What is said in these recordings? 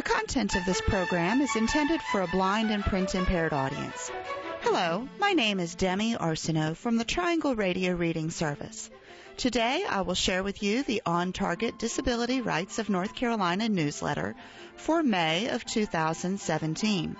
content of this program is intended for a blind and print-impaired audience. Hello, my name is Demi Arsenault from the Triangle Radio Reading Service. Today I will share with you the On Target Disability Rights of North Carolina newsletter for May of 2017.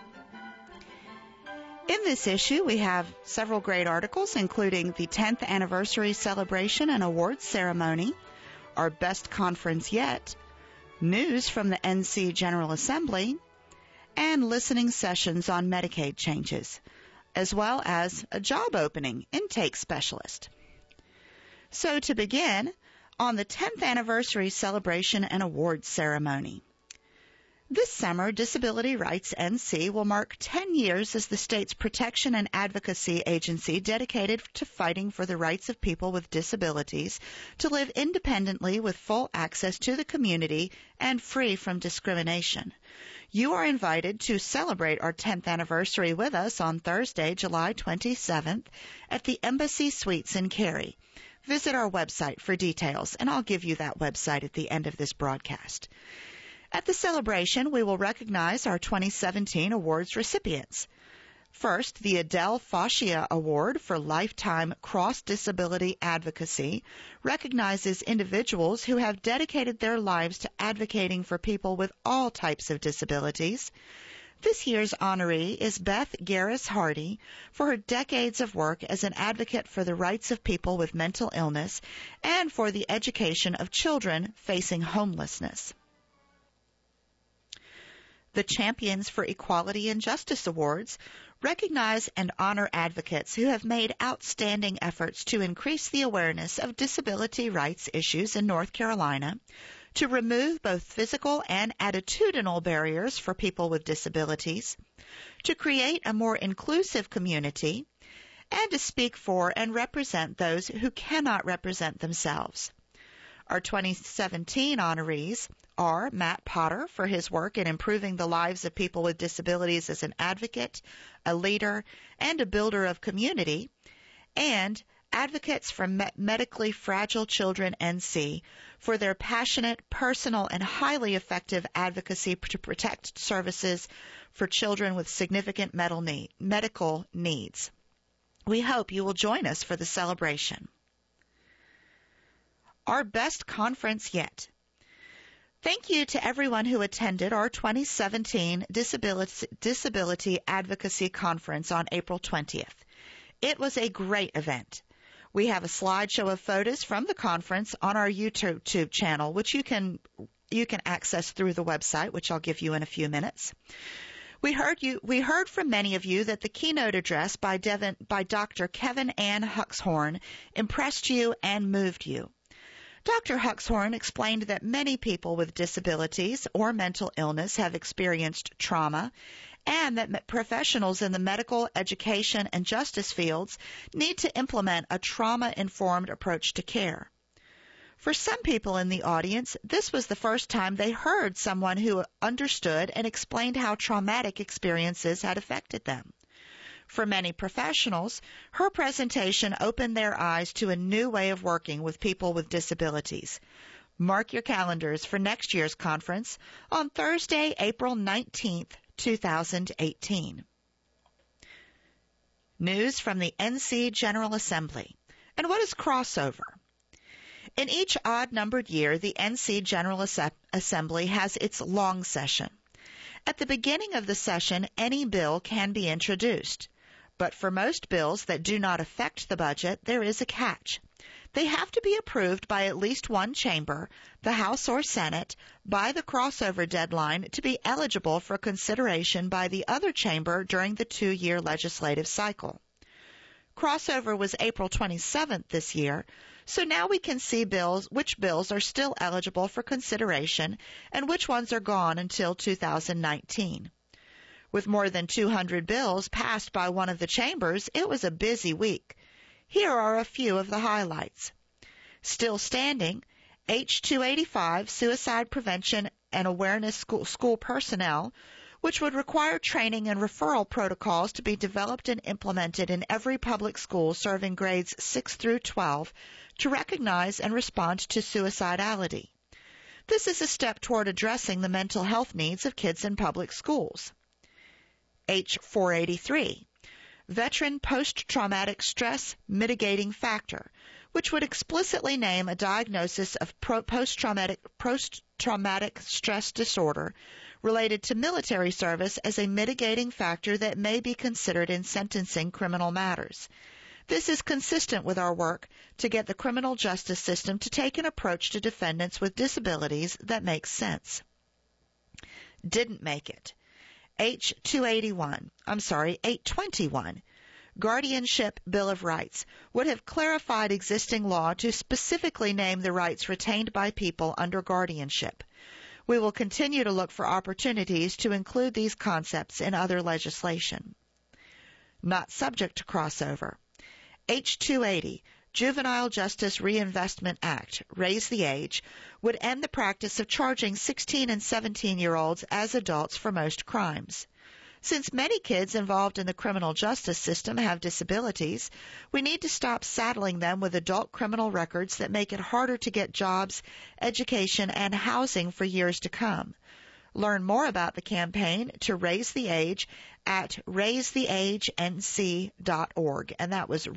In this issue, we have several great articles, including the 10th Anniversary Celebration and Awards Ceremony, our best conference yet, news from the NC General Assembly, and listening sessions on Medicaid changes, as well as a job opening intake specialist. So to begin, on the 10th Anniversary Celebration and Awards Ceremony. This summer, Disability Rights NC will mark 10 years as the state's protection and advocacy agency dedicated to fighting for the rights of people with disabilities to live independently with full access to the community and free from discrimination. You are invited to celebrate our 10th anniversary with us on Thursday, July 27th at the Embassy Suites in Cary. Visit our website for details, and I'll give you that website at the end of this broadcast. At the celebration, we will recognize our 2017 awards recipients. First, the Adele Fascia Award for Lifetime Cross-Disability Advocacy recognizes individuals who have dedicated their lives to advocating for people with all types of disabilities. This year's honoree is Beth Garris Hardy for her decades of work as an advocate for the rights of people with mental illness and for the education of children facing homelessness. The Champions for Equality and Justice Awards recognize and honor advocates who have made outstanding efforts to increase the awareness of disability rights issues in North Carolina, to remove both physical and attitudinal barriers for people with disabilities, to create a more inclusive community, and to speak for and represent those who cannot represent themselves. Our 2017 honorees are Matt Potter for his work in improving the lives of people with disabilities as an advocate, a leader, and a builder of community, and Advocates for Medically Fragile Children NC for their passionate, personal, and highly effective advocacy to protect services for children with significant medical needs. We hope you will join us for the celebration. Our best conference yet. Thank you to everyone who attended our 2017 Disability Advocacy Conference on April 20th. It was a great event. We have a slideshow of photos from the conference on our YouTube channel, which you can access through the website, which I'll give you in a few minutes. We heard from many of you that the keynote address by Dr. Kevin Ann Huxhorn impressed you and moved you. Dr. Huxhorn explained that many people with disabilities or mental illness have experienced trauma and that professionals in the medical, education, and justice fields need to implement a trauma-informed approach to care. For some people in the audience, this was the first time they heard someone who understood and explained how traumatic experiences had affected them. For many professionals, her presentation opened their eyes to a new way of working with people with disabilities. Mark your calendars for next year's conference on Thursday, April 19th, 2018. News from the NC General Assembly. And what is crossover? In each odd-numbered year, the NC General Assembly has its long session. At the beginning of the session, any bill can be introduced. But for most bills that do not affect the budget, there is a catch. They have to be approved by at least one chamber, the House or Senate, by the crossover deadline to be eligible for consideration by the other chamber during the 2-year legislative cycle. Crossover was April 27th this year, so now we can see which bills are still eligible for consideration and which ones are gone until 2019. With more than 200 bills passed by one of the chambers, it was a busy week. Here are a few of the highlights. Still standing, H-285, Suicide Prevention and Awareness School Personnel, which would require training and referral protocols to be developed and implemented in every public school serving grades 6 through 12 to recognize and respond to suicidality. This is a step toward addressing the mental health needs of kids in public schools. H483, Veteran Post-Traumatic Stress Mitigating Factor, which would explicitly name a diagnosis of post-traumatic stress disorder related to military service as a mitigating factor that may be considered in sentencing criminal matters. This is consistent with our work to get the criminal justice system to take an approach to defendants with disabilities that makes sense. Didn't make it. H821, Guardianship Bill of Rights, would have clarified existing law to specifically name the rights retained by people under guardianship. We will continue to look for opportunities to include these concepts in other legislation. Not subject to crossover. H280, Juvenile Justice Reinvestment Act, Raise the Age, would end the practice of charging 16 and 17-year-olds as adults for most crimes. Since many kids involved in the criminal justice system have disabilities, we need to stop saddling them with adult criminal records that make it harder to get jobs, education, and housing for years to come. Learn more about the campaign to raise the age at raisetheagenc.org, and that was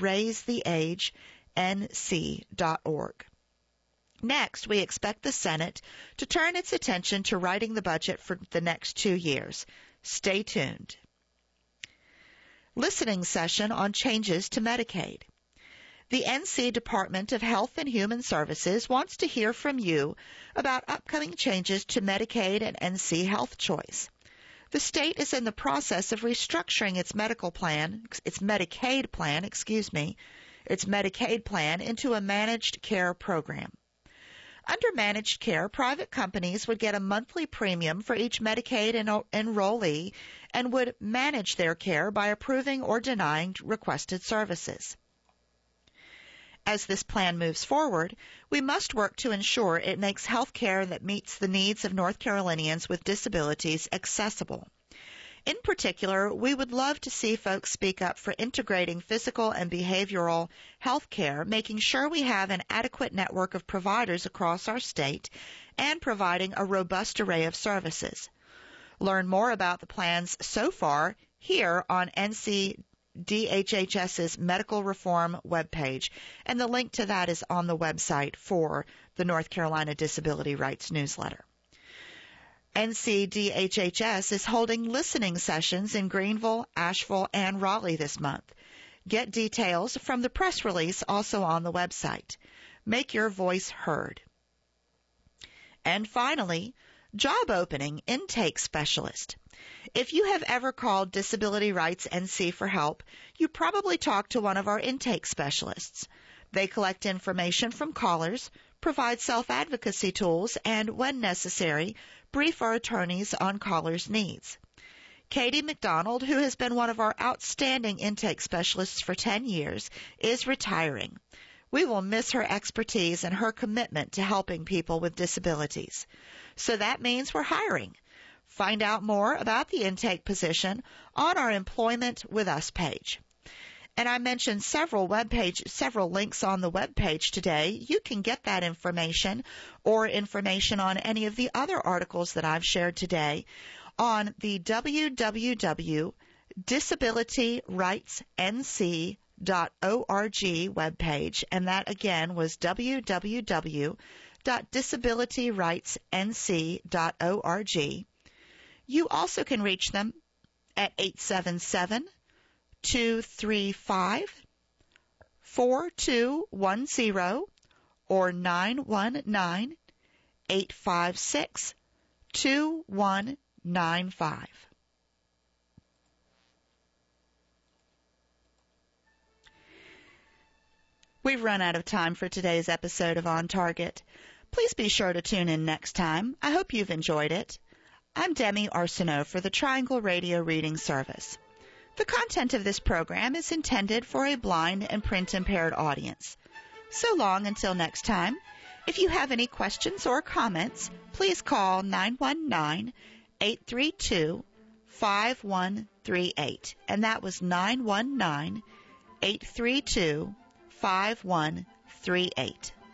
raisetheagenc.org. Next, we expect the Senate to turn its attention to writing the budget for the next 2 years. Stay tuned. Listening session on changes to Medicaid. The NC Department of Health and Human Services wants to hear from you about upcoming changes to Medicaid and NC Health Choice. The state is in the process of restructuring its Medicaid plan into a managed care program. Under managed care, private companies would get a monthly premium for each Medicaid enrollee and would manage their care by approving or denying requested services. As this plan moves forward, we must work to ensure it makes health care that meets the needs of North Carolinians with disabilities accessible. In particular, we would love to see folks speak up for integrating physical and behavioral health care, making sure we have an adequate network of providers across our state, and providing a robust array of services. Learn more about the plans so far here on NCDHHS's Medical Reform webpage, and the link to that is on the website for the North Carolina Disability Rights Newsletter. NCDHHS is holding listening sessions in Greenville, Asheville, and Raleigh this month. Get details from the press release also on the website. Make your voice heard. And finally, job opening intake specialist. If you have ever called Disability Rights NC for help, you probably talked to one of our intake specialists. They collect information from callers, provide self-advocacy tools, and, when necessary, brief our attorneys on callers' needs. Katie McDonald, who has been one of our outstanding intake specialists for 10 years, is retiring. We will miss her expertise and her commitment to helping people with disabilities. So that means we're hiring. Find out more about the intake position on our Employment With Us page. And I mentioned several links on the webpage today. You can get that information or information on any of the other articles that I've shared today on the www.disabilityrightsnc.org webpage. And that again was www.disabilityrightsnc.org. You also can reach them at 877-235-4210 or 919-856-2195. We've run out of time for today's episode of On Target. Please be sure to tune in next time. I hope you've enjoyed it. I'm Demi Arsenault for the Triangle Radio Reading Service. The content of this program is intended for a blind and print-impaired audience. So long until next time. If you have any questions or comments, please call 919-832-5138. And that was 919-832-5138.